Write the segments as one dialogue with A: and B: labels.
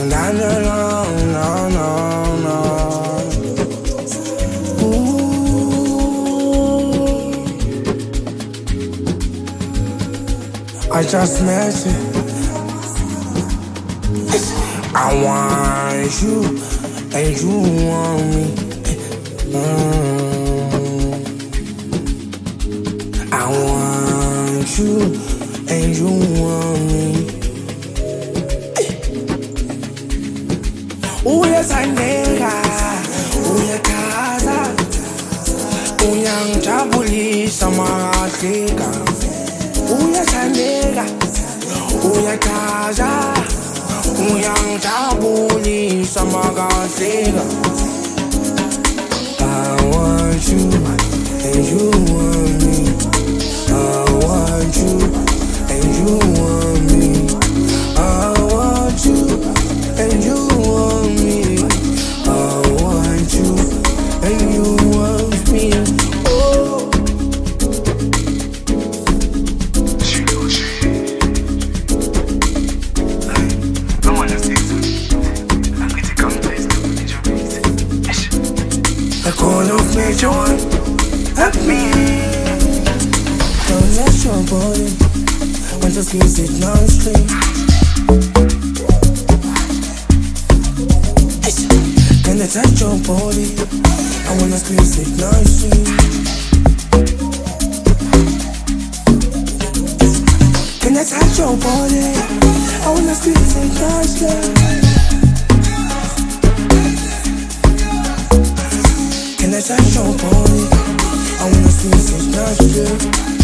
A: No, no, no, no, no. I just met you. I want you, and you want me. I want you, and you want me. Uyathandeka, uyakhaza, uyangijabulisa makahleka. Uyathandeka, uyakhaza, uyangijabulisa makahleka. I want you, and you want me. I want you, and you want me. I want you, and you want me. I want you, and you want me. Oh. The call of nature, help me. Don't let your body want to squeeze it non-stop. Can I touch your body? I wanna squeeze it non-stop. Can I touch your body? I wanna squeeze it non-stop. Can I touch your body? I wanna squeeze it non-stop.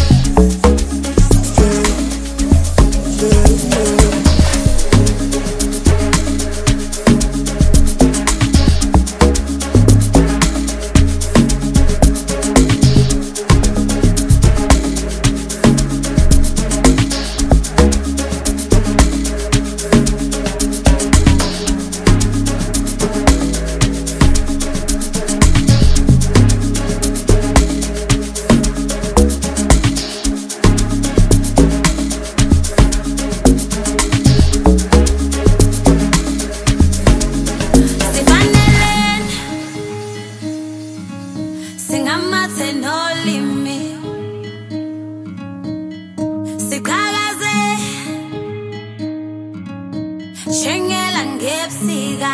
B: Shengela ngebusika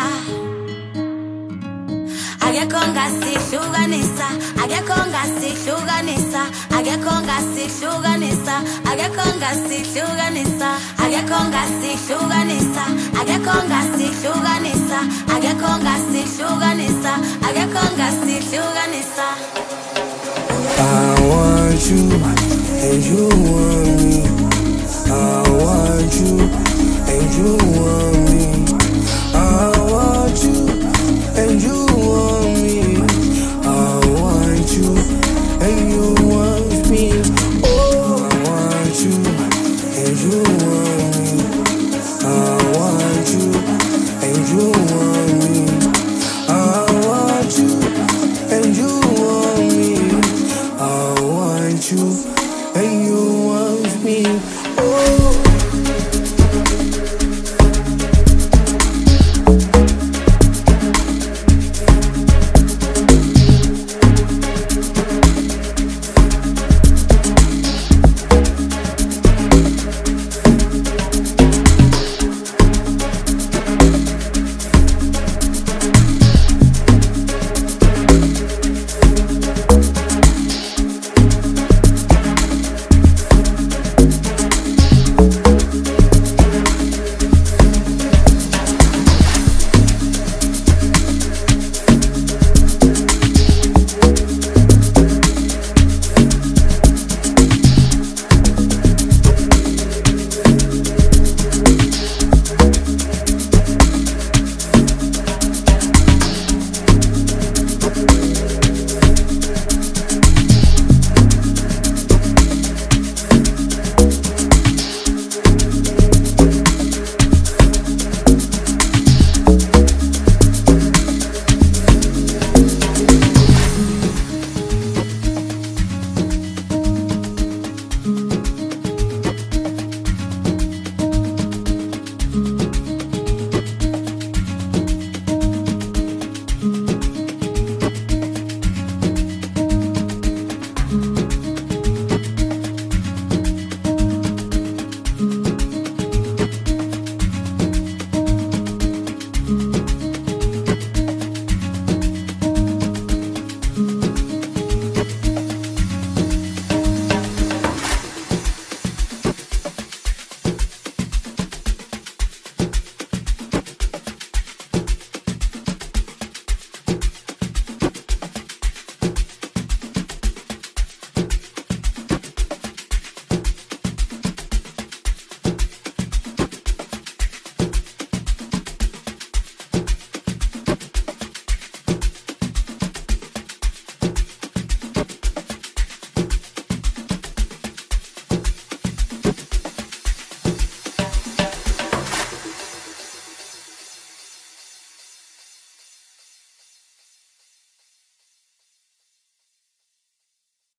B: akekho ngasihlukanisa akekho ngasihlukanisa akekho ngasihlukanisa akekho ngasihlukanisa akekho ngasihlukanisa akekho ngasihlukanisa akekho ngasihlukanisa akekho ngasihlukanisa.
A: I want you, and you want me. I want you, and you want me.